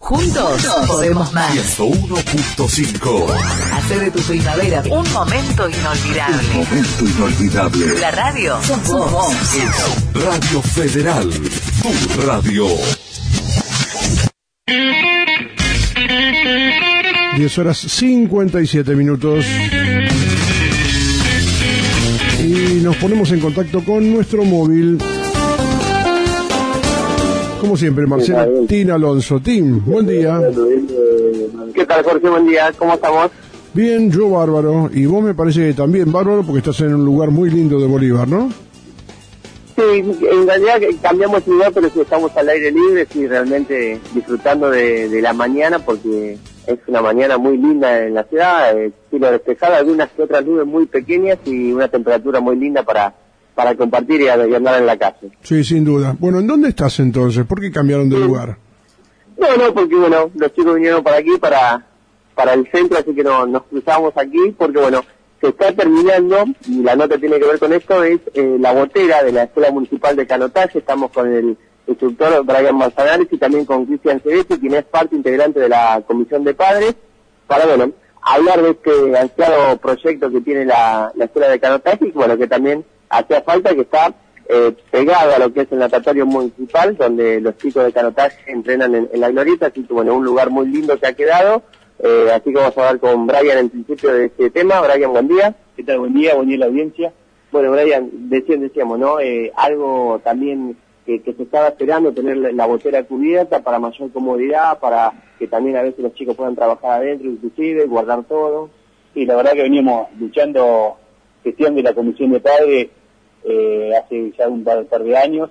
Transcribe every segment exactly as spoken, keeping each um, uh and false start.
Juntos podemos más. ciento uno punto cinco. Hacer de tu primavera un momento inolvidable. Un momento inolvidable. La radio sos vos. Es Radio Federal, tu radio. diez horas cincuenta y siete minutos. Y nos ponemos en contacto con nuestro móvil. Como siempre, Marcela Tin Alonso. Tim, buen día. ¿Qué tal, Jorge? Buen día. ¿Cómo estamos? Bien, yo bárbaro. Y vos me parece que también bárbaro porque estás en un lugar muy lindo de Bolívar, ¿no? Sí, en realidad cambiamos de lugar, pero sí estamos al aire libre, sí, realmente disfrutando de, de la mañana porque es una mañana muy linda en la ciudad, eh, cielo despejado, algunas que otras nubes muy pequeñas y una temperatura muy linda para... para compartir y andar en la calle. Sí, sin duda. Bueno, ¿en dónde estás entonces? ¿Por qué cambiaron de lugar? No, no, porque bueno, los chicos vinieron para aquí, para para el centro, así que no, nos cruzamos aquí, porque bueno, se está terminando, y la nota tiene que ver con esto, es eh, la botera de la Escuela Municipal de Canotaje. Estamos con el instructor Brian Manzanares y también con Cristian Cedesi, quien es parte integrante de la Comisión de Padres, para bueno, hablar de este ansiado proyecto que tiene la, la Escuela de Canotaje, y bueno, que también hacía falta, que está eh, pegado a lo que es el natatorio municipal, donde los chicos de canotaje entrenan en, en la glorieta, así que bueno, un lugar muy lindo que ha quedado, eh, así que vamos a hablar con Brian en principio de este tema. Brian, buen día. ¿Qué tal? Buen día, buen día a la audiencia. Bueno, Brian, decían, decíamos, ¿no? Eh, algo también que, que se estaba esperando, tener la, la botera cubierta para mayor comodidad, para que también a veces los chicos puedan trabajar adentro, inclusive, guardar todo. Sí, la verdad que veníamos luchando, gestión de la Comisión de Padres, Eh, hace ya un par, par de años.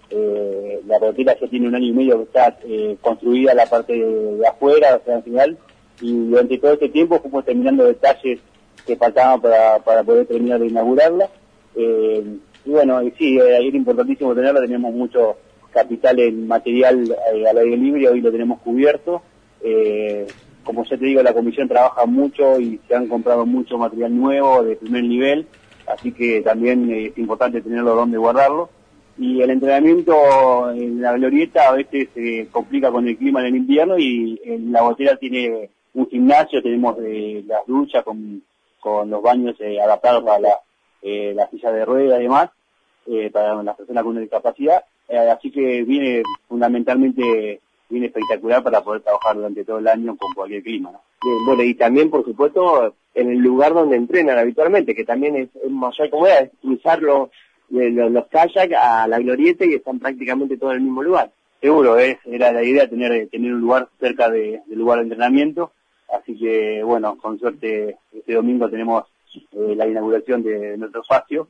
Eh, la botera ya tiene un año y medio que está eh, construida la parte de, de afuera, o sea, en final, y durante todo este tiempo fuimos terminando detalles que faltaban para, para poder terminar de inaugurarla. Eh, y bueno, y sí, eh, era importantísimo tenerla, teníamos mucho capital en material eh, al aire libre, hoy lo tenemos cubierto. Eh, como ya te digo, la comisión trabaja mucho y se han comprado mucho material nuevo de primer nivel, así que también es importante tenerlo donde guardarlo. Y el entrenamiento en la glorieta a veces se complica con el clima en el invierno, y en la botera tiene un gimnasio, tenemos eh, las duchas con, con los baños eh, adaptados a la, eh, la silla de ruedas y demás, eh, para las personas con una discapacidad, eh, así que viene fundamentalmente, viene espectacular para poder trabajar durante todo el año con cualquier clima, ¿no? Bien, bueno, y también, por supuesto, en el lugar donde entrenan habitualmente, que también es, es mayor comodidad, es cruzar los, los, los kayak a la glorieta y están prácticamente todos en el mismo lugar. Seguro, es, era la idea tener tener un lugar cerca de, del lugar de entrenamiento, así que bueno, con suerte este domingo tenemos eh, la inauguración de nuestro espacio,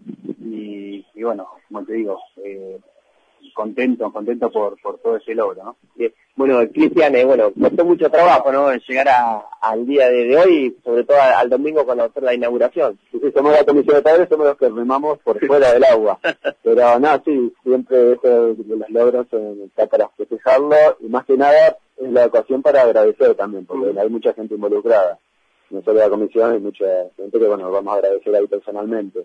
y, y bueno, como te digo, eh, contento, contento por, por todo ese logro, ¿no? Bien. Bueno, Cristian, eh, bueno, costó mucho trabajo, ¿no?, llegar a, al día de, de hoy, y sobre todo al domingo cuando hacer la inauguración. Sí, sí, somos la comisión de padres, somos los que remamos por fuera del agua. Pero no, sí, siempre eso de los logros eh, está para festejarlo, y más que nada es la ocasión para agradecer también, porque mm. hay mucha gente involucrada. No solo la comisión, hay mucha gente que, bueno, vamos a agradecer ahí personalmente.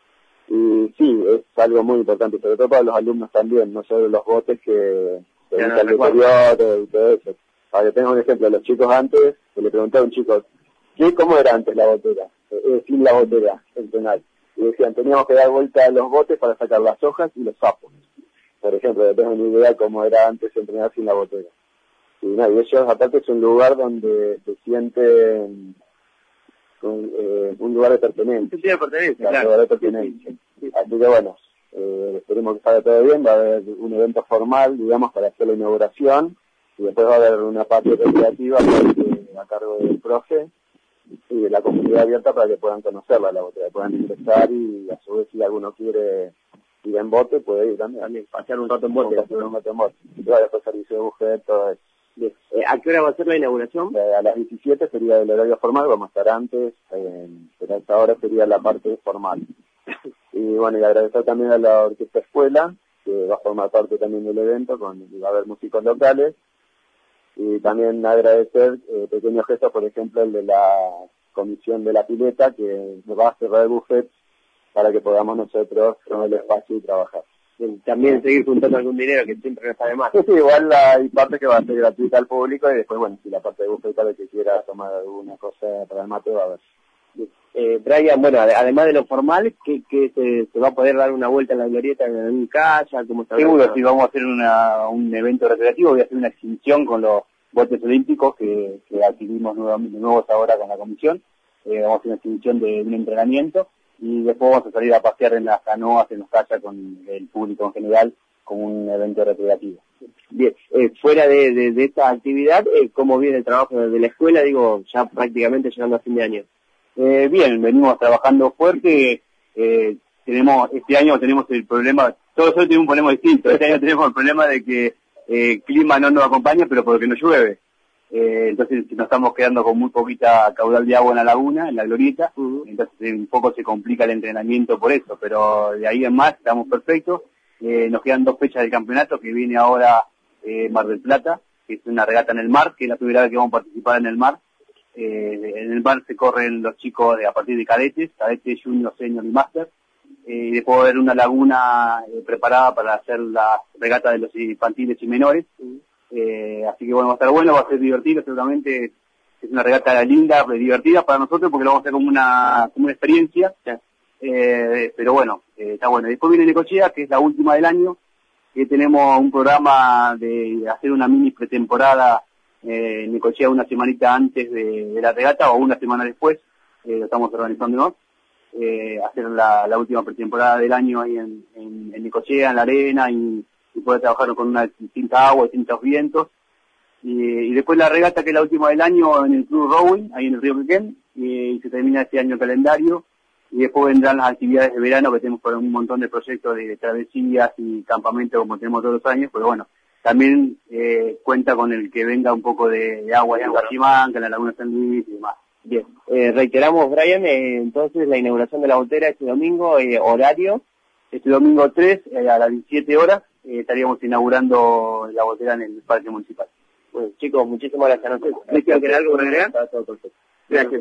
Y sí, es algo muy importante, sobre todo para los alumnos también, no solo los botes que se usan al deterioro y todo eso. Para que tengan un ejemplo, los chicos antes, se le preguntaba a un chico, ¿qué, ¿cómo era antes la botera? Eh, sin la botera, el penal. Y decían, teníamos que dar vuelta a los botes para sacar las hojas y los sapos. Por ejemplo, yo tengo una idea cómo era antes entrenar sin la botera. Y, no, y ellos, aparte, es un lugar donde se sienten un, eh, un lugar de pertenencia. Sí, de pertenencia, claro. Un lugar de pertenencia. Sí. Así que bueno, eh, esperemos que salga todo bien. Va a haber un evento formal, digamos, para hacer la inauguración, y después va a haber una parte recreativa a cargo del profe y de la comunidad abierta para que puedan conocerla, la botella, puedan ingresar, y a su vez si alguno quiere ir en bote puede ir también, también pasear un rato en bote, pasear un rato en bote. Y va a después servicio de bufet, todo eso. Eh, ¿A qué hora va a ser la inauguración? Eh, a las diecisiete sería el horario formal, vamos a estar antes, eh, pero a esta hora sería la parte formal. Y bueno, y agradecer también a la Orquesta Escuela, que va a formar parte también del evento, con, va a haber músicos locales, y también agradecer eh, pequeños gestos, por ejemplo el de la comisión de la pileta, que nos va a cerrar el buffet para que podamos nosotros tener el espacio y trabajar. también seguir juntando algún dinero que siempre no está de más. Sí, igual hay parte que va a ser gratuita al público y después, bueno, si la parte de bufeta que quiera tomar alguna cosa para el mate va a ver. Eh, Brian, bueno, además de lo formal, ¿qué, qué se, se va a poder dar una vuelta en la glorieta en un kayak? ¿Cómo está? Seguro, si vamos a hacer una, un evento recreativo, voy a hacer una exhibición con los botes olímpicos que, que adquirimos nuevamente, nuevos ahora con la comisión. Eh, vamos a hacer una exhibición de un entrenamiento y después vamos a salir a pasear en las canoas, en los kayaks con el público en general, como un evento recreativo. Bien, eh, fuera de, de, de esta actividad, eh, ¿cómo viene el trabajo de la escuela? Digo, ya prácticamente llegando a fin de año. Eh, bien, venimos trabajando fuerte, eh, tenemos, este año tenemos el problema, todos los años tenemos un problema distinto, este año tenemos el problema de que eh, el clima no nos acompaña, pero porque no llueve, eh, entonces nos estamos quedando con muy poquita caudal de agua en la laguna, en la glorieta, uh-huh. Entonces un poco se complica el entrenamiento por eso, pero de ahí en más estamos perfectos, eh, nos quedan dos fechas del campeonato que viene ahora eh, Mar del Plata, que es una regata en el mar, que es la primera vez que vamos a participar en el mar. Eh, en el mar se corren los chicos de, a partir de cadetes, cadetes, junior, senior y máster, eh, y después va a haber una laguna eh, preparada para hacer la regata de los infantiles y menores, eh, así que bueno, va a estar bueno, va a ser divertido, seguramente es una regata linda, divertida para nosotros porque lo vamos a hacer como una, como una experiencia, eh, pero bueno, eh, está bueno. Después viene Necochea, que es la última del año, que tenemos un programa de hacer una mini pretemporada Eh, en Necochea una semanita antes de, de la regata o una semana después, eh, lo estamos organizando, ¿no? Eh, hacer la, la última pretemporada del año ahí en, en, en Necochea, en la arena, y, y poder trabajar con una distinta agua, distintos vientos. Y, y después la regata, que es la última del año, en el Club Rowing, ahí en el Río Quequén, y, y se termina este año el calendario. Y después vendrán las actividades de verano, que tenemos por un montón de proyectos de travesías y campamentos como tenemos todos los años, pero bueno, también eh, cuenta con el que venga un poco de, de agua en Guachimanca, en la Laguna San Luis y demás. Bien, eh, reiteramos, Brian, eh, entonces la inauguración de la botera este domingo, eh, horario. Este domingo tres, eh, a las diecisiete horas, eh, estaríamos inaugurando la botera en el Parque Municipal. Bueno, chicos, muchísimas gracias. ¿Cristian, ¿querés algo para agregar? Está todo perfecto. Gracias.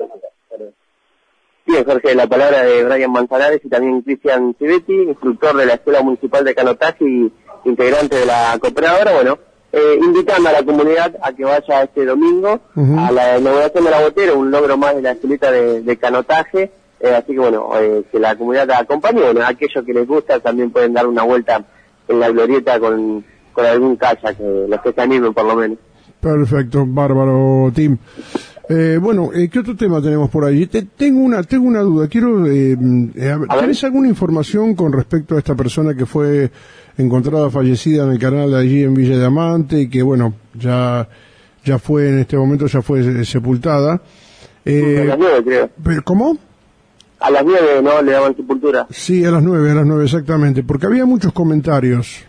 Bien, Jorge, la palabra de Brian Manzanares y también Cristian Civetti, instructor de la Escuela Municipal de Canotaje y integrante de la cooperadora. Bueno, eh, invitando a la comunidad a que vaya este domingo uh-huh. a la inauguración de la botera, un logro más de la escuelita de, de canotaje, eh, así que bueno, eh, que la comunidad la acompañe. Bueno, aquellos que les gusta también pueden dar una vuelta en la glorieta con, con algún kayak, eh, los que se animen por lo menos. Perfecto, bárbaro, Tim. Eh, bueno, eh, ¿qué otro tema tenemos por ahí? Te, tengo una tengo una duda. Quiero eh, eh, ¿tenés alguna información con respecto a esta persona que fue encontrada fallecida en el canal de allí en Villa Diamante y que bueno, ya ya fue en este momento ya fue sepultada? Eh, a las nueve, creo. ¿Cómo? A las nueve, ¿no? Le daban sepultura. Sí, a las nueve, a las nueve exactamente, porque había muchos comentarios.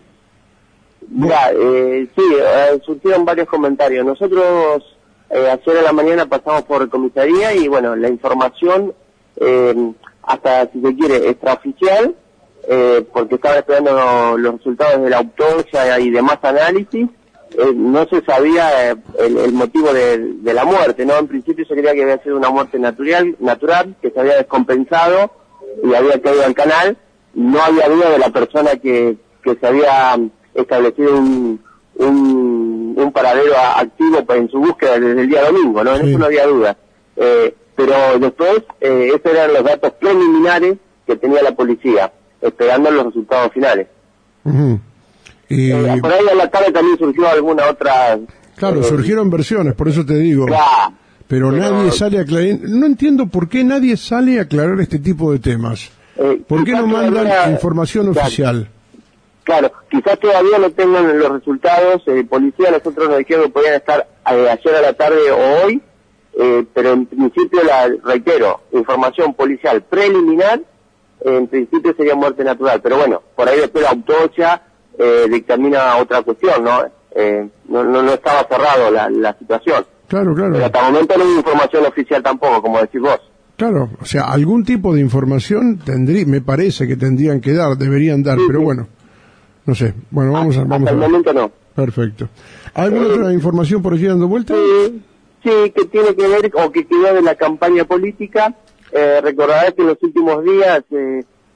Mira, eh, sí, eh, surgieron varios comentarios. Nosotros Eh, ayer a la mañana pasamos por comisaría y bueno, la información, eh, hasta si se quiere, extraoficial, eh, porque estaban esperando los resultados de la autopsia y demás análisis, eh, no se sabía eh, el, el motivo de, de la muerte, ¿no? En principio se creía que había sido una muerte natural, natural, que se había descompensado y había caído al canal. No había duda de la persona que, que se había establecido un, un un paradero activo en su búsqueda desde el día domingo, ¿no? En sí. Eso no había duda. Eh, pero después, eh, esos eran los datos preliminares que tenía la policía, esperando los resultados finales. Uh-huh. Y... Eh, por ahí a la tarde también surgió alguna otra... Claro, eh, surgieron versiones, por eso te digo. Claro. Pero, pero nadie sale a aclarar... No entiendo por qué nadie sale a aclarar este tipo de temas. Eh, ¿Por qué no mandan manera... información claro. oficial? Claro, quizás todavía no tengan los resultados. Eh, policía, nosotros nos dijeron que podían estar eh, ayer a la tarde o hoy, eh, pero en principio, la reitero, información policial preliminar, eh, en principio sería muerte natural, pero bueno, por ahí después la autopsia eh, dictamina otra cuestión, ¿no? Eh, no, no, no estaba cerrado la, la situación. Claro, claro. Pero hasta el momento no hay información oficial tampoco, como decís vos. Claro, o sea, algún tipo de información tendría, me parece que tendrían que dar, deberían dar, sí, pero sí. bueno. No sé, bueno, vamos a... Vamos Hasta el a... momento no. Perfecto. ¿Alguna eh, otra información por allí dando vuelta? Sí, sí, que tiene que ver, o que quedó de la campaña política. Eh, recordarás que en los últimos días eh,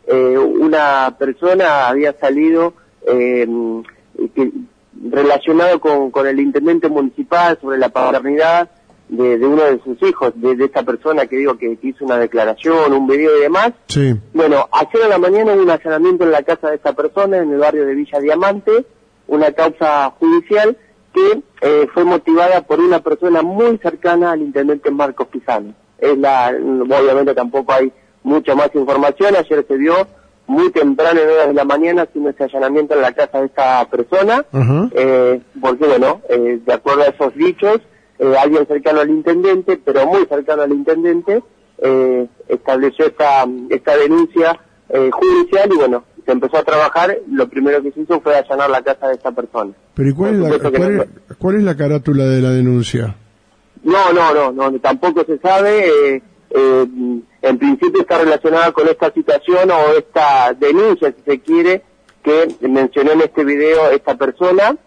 eh, una persona había salido eh, que, relacionado con, con el intendente municipal sobre la paternidad de, de uno de sus hijos, de, de esta persona que digo que, que hizo una declaración, un video y demás. Sí. Bueno, ayer a la mañana hubo un allanamiento en la casa de esta persona en el barrio de Villa Diamante, una causa judicial que eh, fue motivada por una persona muy cercana al intendente Marcos Pisano. Es la, obviamente tampoco hay mucha más información. Ayer se dio muy temprano, en horas de la mañana, haciendo ese allanamiento en la casa de esta persona, uh-huh. eh, porque bueno, eh, de acuerdo a esos dichos, eh, alguien cercano al intendente, pero muy cercano al intendente, eh, estableció esta, esta denuncia eh, judicial y bueno, se empezó a trabajar. Lo primero que se hizo fue allanar la casa de esta persona. Pero ¿y cuál, es la, cuál, es, cuál es la carátula de la denuncia? No, no, no, no, tampoco se sabe. Eh, eh, en principio está relacionada con esta situación o esta denuncia, si se quiere, que mencionó en este video esta persona.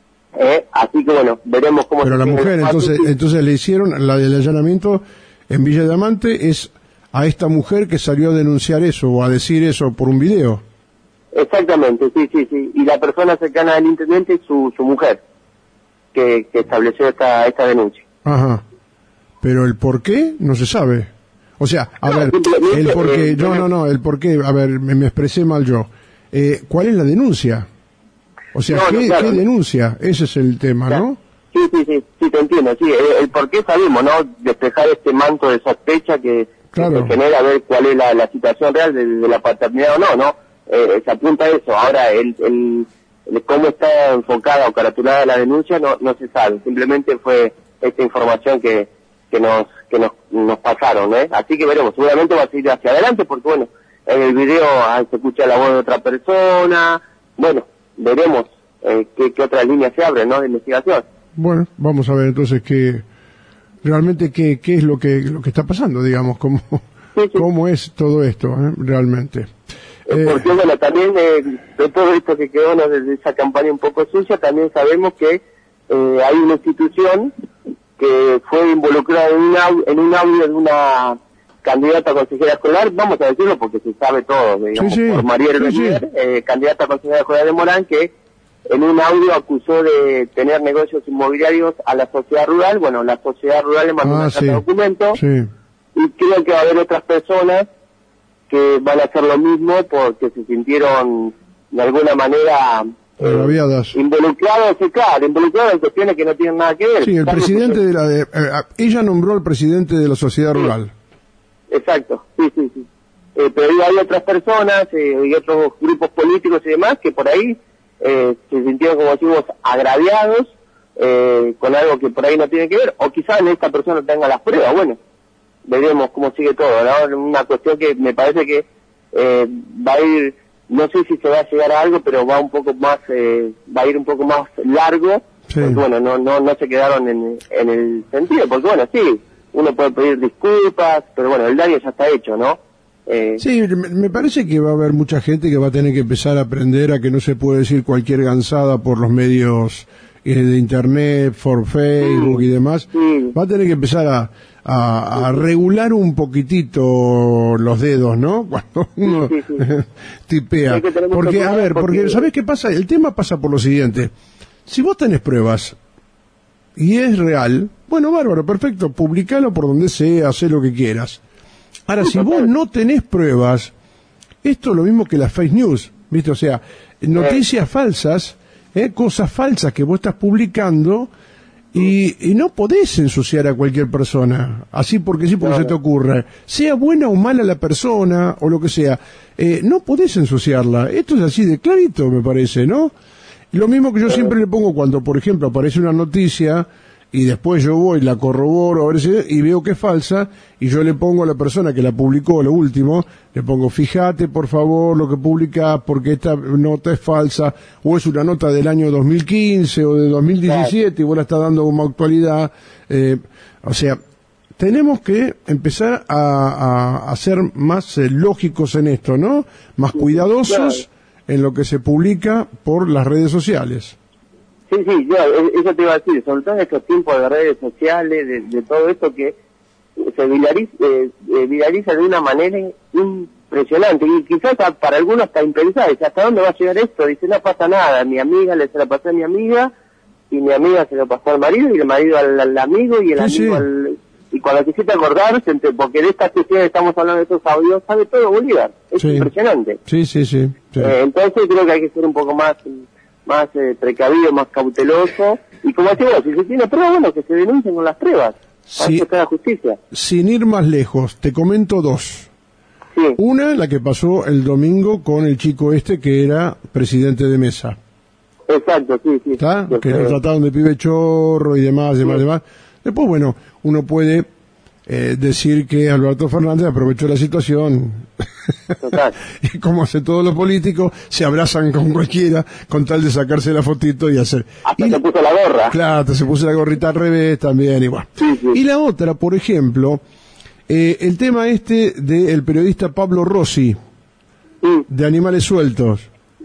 Eh, así que bueno, veremos cómo. Pero se la mujer, entonces, entonces le hicieron la del allanamiento en Villa Diamante es a esta mujer que salió a denunciar eso o a decir eso por un video. Exactamente, sí, sí, sí. Y la persona cercana del intendente es su, su mujer, que, que estableció esta, esta denuncia. Ajá. Pero el por qué no se sabe. O sea, a no, ver, el por qué, eh, no, no, no, el por qué, a ver, me, me expresé mal yo. Eh, ¿Cuál es la denuncia? O sea, no, ¿qué, no, claro. ¿qué denuncia? Ese es el tema, claro. ¿no? Sí, sí, sí, sí, te entiendo, sí. El, el por qué sabemos, ¿no? Despejar este manto de sospecha que, claro. que genera ver cuál es la, la situación real de, de la paternidad o no, ¿no? Eh, se apunta a eso. Ahora, el, el, el cómo está enfocada o caratulada la denuncia no, no se sabe. Simplemente fue esta información que, que nos que nos, nos pasaron, ¿eh? Así que veremos. Seguramente va a seguir hacia adelante porque, bueno, en el video ah, se escucha la voz de otra persona. Bueno, veremos eh, qué, qué otras líneas se abren, ¿no? De investigación. Bueno, vamos a ver entonces qué realmente qué, qué es lo que lo que está pasando, digamos, cómo, sí, sí. cómo es todo esto, ¿eh? Realmente. Eh, porque bueno, también eh, de todo esto que quedó, ¿no? Desde esa campaña un poco sucia, también sabemos que eh, hay una institución que fue involucrada en un, audio, en un audio de una candidata a consejera escolar, vamos a decirlo porque se sabe todo, digamos, sí, sí. por María sí, sí. eh, candidata a consejera escolar de Morán, que en un audio acusó de tener negocios inmobiliarios a la sociedad rural. Bueno, la sociedad rural le mandó ah, un sí. documento sí. y creo que va a haber otras personas que van a hacer lo mismo porque se sintieron de alguna manera eh, involucrados, claro, involucrados en cuestiones que no tienen nada que ver. Sí, el presidente de la... De, eh, ella nombró al presidente de la sociedad sí. rural. Exacto, sí, sí, sí. Eh, pero hay otras personas eh, y otros grupos políticos y demás que por ahí eh, se sintieron, como decimos, agraviados eh, con algo que por ahí no tiene que ver, o quizás esta persona tenga las pruebas. Bueno, veremos cómo sigue todo, ¿no? Una cuestión que me parece que eh, va a ir, no sé si se va a llegar a algo, pero va un poco más, eh, va a ir un poco más largo, sí. porque bueno, no no no se quedaron en, en el sentido, porque bueno, sí, uno puede pedir disculpas, pero bueno, el daño ya está hecho, ¿no? Eh, sí, me parece que va a haber mucha gente que va a tener que empezar a aprender a que no se puede decir cualquier gansada por los medios eh, de internet, por Facebook sí, y demás. Sí. Va a tener que empezar a, a, a regular un poquitito los dedos, ¿no? Cuando uno sí, sí, sí. tipea. Porque, a ver, porque, ¿sabés qué pasa? El tema pasa por lo siguiente. Si vos tenés pruebas y es real, bueno, bárbaro, perfecto, publicalo por donde sea, hacé lo que quieras. Ahora, si vos no tenés pruebas, esto es lo mismo que las fake news, ¿viste? O sea, noticias falsas, ¿eh? Cosas falsas que vos estás publicando y, y no podés ensuciar a cualquier persona, así porque sí, porque se te ocurre. Sea buena o mala la persona o lo que sea, eh, no podés ensuciarla. Esto es así de clarito, me parece, ¿no? Lo mismo que yo siempre le pongo cuando, por ejemplo, aparece una noticia y después yo voy, la corroboro a ver si, y veo que es falsa, y yo le pongo a la persona que la publicó, lo último, le pongo, fíjate por favor lo que publicás, porque esta nota es falsa, o es una nota del año dos mil quince o de dos mil diecisiete, y vos la estás dando como actualidad. Eh, o sea, tenemos que empezar a, a, a ser más eh, lógicos en esto, ¿no? Más cuidadosos en lo que se publica por las redes sociales. Sí, sí, yo eso te iba a decir, sobre todo en estos tiempos de redes sociales, de, de todo esto que se viraliza, eh, eh, viraliza de una manera impresionante, y quizás para algunos está impensado, dice, ¿hasta dónde va a llegar esto? Dice, no pasa nada, mi amiga le se la pasó a mi amiga, y mi amiga se lo pasó al marido, y el marido al, al amigo, y el sí, amigo sí. al... Y cuando quisiste acordarse, porque de estas cuestiones estamos hablando de estos audios, sabe todo Bolívar, es Sí. impresionante. Sí, sí, sí. sí. Eh, entonces creo que hay que ser un poco más más eh, precavido, más cauteloso, y como decimos, si se tiene pruebas, bueno, que se denuncien con las pruebas, para Sí. eso está la justicia. Sin ir más lejos, te comento dos. Sí, Una, la que pasó el domingo con el chico este que era presidente de mesa. exacto, sí, sí. ¿Está? Sí, Que sí. lo trataron de pibe chorro y demás, demás, Sí. demás. Después, bueno, uno puede eh, decir que Alberto Fernández aprovechó la situación. Total. Y como hace todos los políticos, se abrazan con cualquiera con tal de sacarse la fotito y hacer. Hasta y, se puso la gorra. Claro, se puso la gorrita al revés también, igual. Sí, sí. Y la otra, por ejemplo, eh, el tema este del periodista Pablo Rossi, Sí, de Animales Sueltos.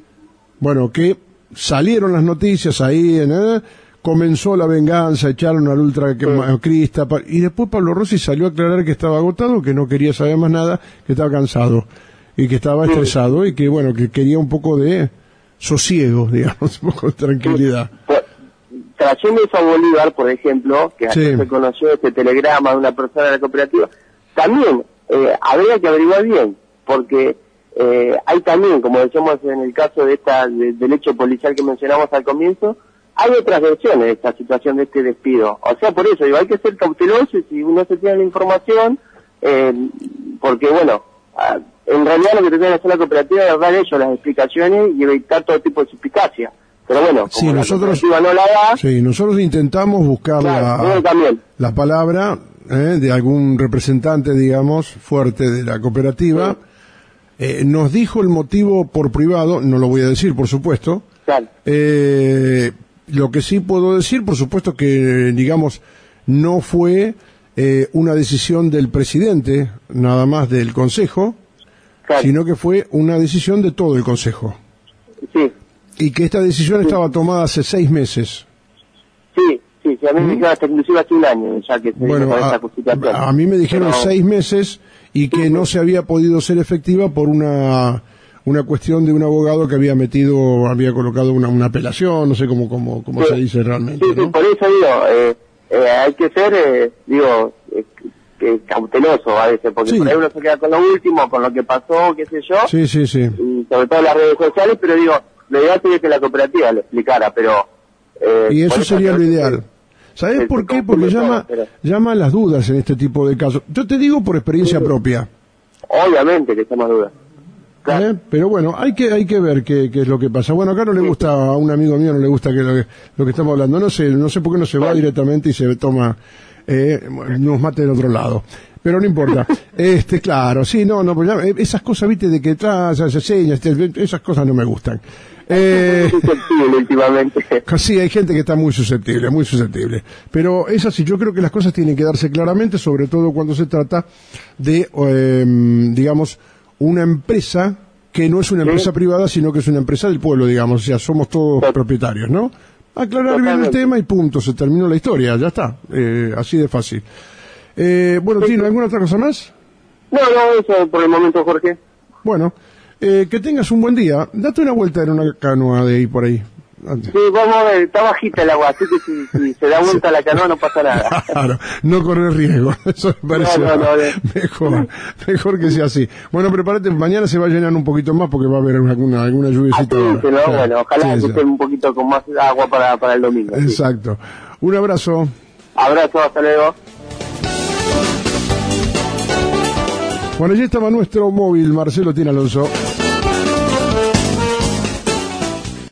Bueno, que salieron las noticias ahí, en, eh, comenzó la venganza, echaron al ultracrista, pa- y después Pablo Rossi salió a aclarar que estaba agotado, que no quería saber más nada, que estaba cansado, y que estaba Sí. estresado, y que bueno, que quería un poco de sosiego, digamos, un poco de tranquilidad. Pues, trayendo eso a Bolívar, por ejemplo, que Sí. ayer se conoció este telegrama de una persona de la cooperativa, también eh, habría que averiguar bien, porque eh, hay también, como decíamos en el caso de esta de- del hecho policial que mencionamos al comienzo, hay otras versiones de esta situación de este despido. O sea, por eso, digo, hay que ser cauteloso y si uno se tiene la información, eh, porque bueno, ah, en realidad lo que tiene que hacer la cooperativa es dar ellos las explicaciones y evitar todo tipo de suspicacia. Pero bueno, como Sí, la nosotros- cooperativa no la da, Sí, nosotros intentamos buscar claro, la, yo también. la palabra eh, de algún representante, digamos, fuerte de la cooperativa. Eh, nos dijo el motivo por privado, no lo voy a decir, por supuesto. Claro. Eh, lo que sí puedo decir, por supuesto, que, digamos, no fue eh, una decisión del presidente, nada más del Consejo, Claro. sino que fue una decisión de todo el Consejo. Sí, Y que esta decisión estaba tomada hace seis meses. sí, sí, sí, a mí me dijeron hasta inclusive hace un año ya que se Bueno, con esta a, justificación. a mí me dijeron Pero- seis meses y que no se había podido ser efectiva por una una cuestión de un abogado que había metido, había colocado una, una apelación, no sé cómo cómo, cómo Sí. se dice realmente, Sí, sí, ¿no? por eso digo, eh, eh, hay que ser, eh, digo, eh, que cauteloso a veces, porque Sí. por ahí uno se queda con lo último, con lo que pasó, qué sé yo, Sí, sí, sí. y sobre todo en las redes sociales, pero digo, lo ideal sería que la cooperativa lo explicara, pero... Eh, Y por eso sería creo lo que- ideal. ¿Sabes se por qué? confunde Porque todo, llama pero- llama a las dudas en este tipo de casos. Yo te digo por experiencia Sí. propia. Obviamente que está más duda. Claro. ¿eh? Pero bueno, hay que hay que ver qué, qué es lo que pasa. Bueno, acá no le gusta, a un amigo mío no le gusta que lo, que lo que estamos hablando. No sé, no sé por qué no se va directamente y se toma, eh, nos mate del otro lado. Pero no importa. Este, claro, sí, no, no, pues ya, eh, esas cosas, viste, de que tras, se señas, esas cosas no me gustan. Eh, Muy susceptible últimamente. Sí, hay gente que está muy susceptible, muy susceptible. Pero es así, yo creo que las cosas tienen que darse claramente, sobre todo cuando se trata de, eh, digamos, una empresa que no es una empresa Sí. privada, sino que es una empresa del pueblo, digamos, o sea, somos todos Sí. propietarios, ¿no? Aclarar bien el Totalmente. tema y punto, se terminó la historia, ya está, eh, así de fácil. Eh, bueno, Sí. Tino, ¿alguna otra cosa más? No, no, eso por el momento, Jorge. Bueno, eh, que tengas un buen día, date una vuelta en una canoa de ahí por ahí. Sí, vamos a ver, está bajita el agua, así que si, si se da vuelta la canoa no pasa nada. Claro, no correr riesgo, eso me parece No, no, no, no. mejor, mejor que sea así. Bueno, prepárate, mañana se va a llenar un poquito más porque va a haber alguna, alguna lluviecita. Así ahora. que no, Sí, bueno, ojalá sí, que sí. esté un poquito con más agua para, para el domingo. sí. Exacto. Un abrazo. Abrazo, hasta luego. Bueno, allí estaba nuestro móvil, Marcelo Tino Alonso.